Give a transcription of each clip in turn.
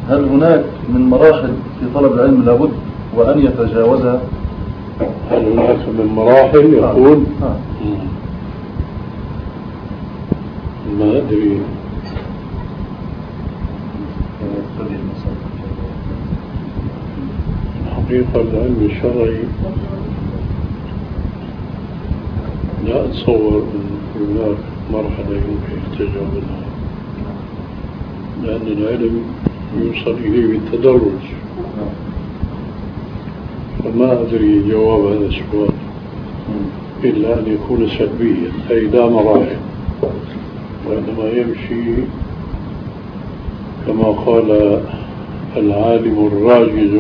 هل هناك من مراحل في طلب العلم لابد وأن يتجاوزها؟ هل هناك من مراحل يقول؟ ما أدري. حقيقة العلم الشرعي لا أتصور أن هناك مرحلة يمكن تجاوزها، لأن العلم يوصل إليه بالتدرج. فما أدري جواب هذا السؤال إلا أن يكون سلبيا، أي لا مراحل، وإنما يمشي كما قال العالم الراجز: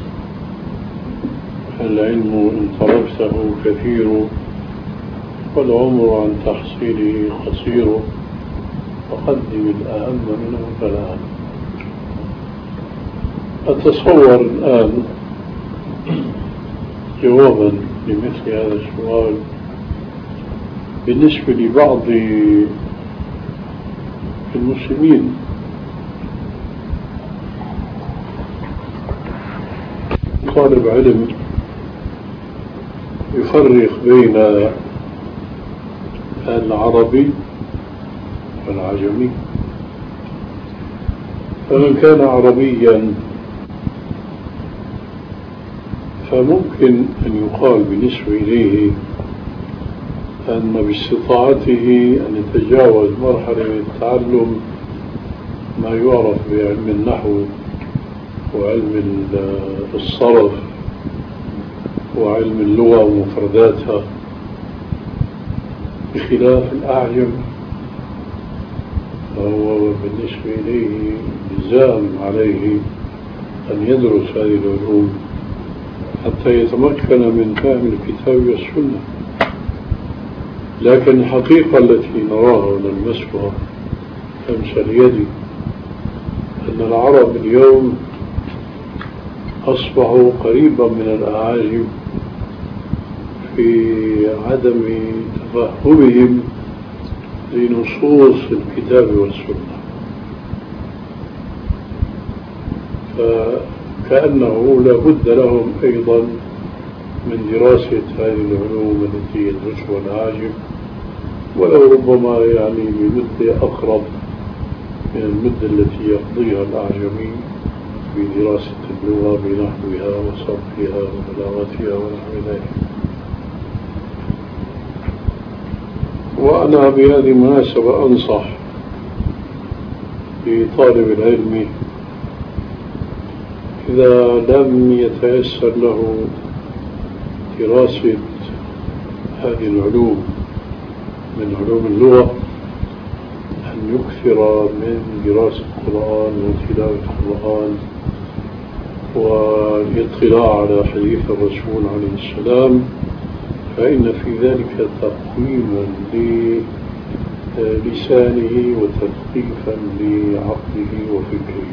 العلم إن طلبته كثير والعمر عن تحصيله قصير، فقدم الأهم منه فالأهم. أتصور الآن جوابا لمثل هذا السؤال بالنسبة لبعض المسلمين. طالب علم يفرق بين العربي والعجمي، فمن كان عربيا فممكن أن يقال بالنسبة إليه أن باستطاعته أن يتجاوز مرحلة من التعلم ما يعرف بعلم النحو وعلم الصرف وعلم اللغة ومفرداتها، بخلاف الأعجم فهو بالنسبة إليه لزام عليه أن يدرس هذه العلوم حتى يتمكن من فهم الكتاب والسنة. لكن الحقيقة التي نراها ونلمسها لمس اليد أن العرب اليوم أصبحوا قريبا من الأعاجم في عدم تفهمهم لنصوص الكتاب والسنة، فكأنه لا بد لهم أيضا من دراسة هذه العلوم التي يدرسها الأعاجم، ولو ربما يعني بمدة أقرب من المدة التي يقضيها الأعجمي في دراسة اللغة بنحوها وصرفها وبلاغتها ونحو ذلك. وأنا بهذه المناسبة أنصح لطالب العلم إذا لم يتيسر له دراسة هذه العلوم من علوم اللغة أن يكثر من دراسة القرآن وتلاوة القرآن والاطلاع على حديث الرسول عليه السلام، فإن في ذلك تقويما للسانه وتثقيفا لعقله وفكره.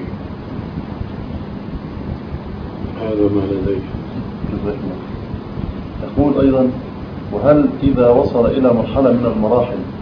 هذا ما لدي. يقول أيضا: وهل إذا وصل إلى مرحلة من المراحل